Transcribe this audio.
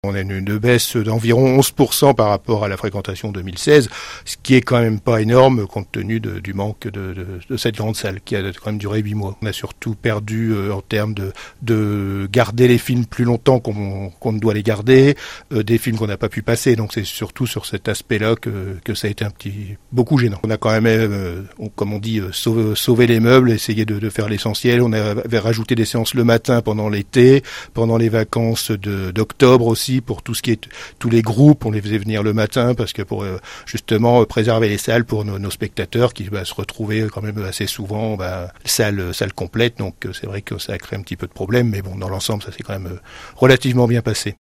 On a une baisse d'environ 11% par rapport à la fréquentation 2016, ce qui est quand même pas énorme compte tenu du manque de cette grande salle qui a quand même duré 8 mois. On a surtout perdu en termes de garder les films plus longtemps qu'on ne doit les garder, des films qu'on n'a pas pu passer. Donc c'est surtout sur cet aspect-là que ça a été beaucoup gênant. On a quand même, comme on dit, sauvé les meubles, essayé de faire l'essentiel. On avait rajouté des séances le matin pendant l'été, pendant les vacances d'octobre aussi. Pour tout ce qui est tous les groupes, on les faisait venir le matin parce que pour justement préserver les salles pour nos spectateurs qui se retrouvaient quand même assez souvent salle complète. Donc c'est vrai que ça a créé un petit peu de problème, mais bon, dans l'ensemble, ça s'est quand même relativement bien passé.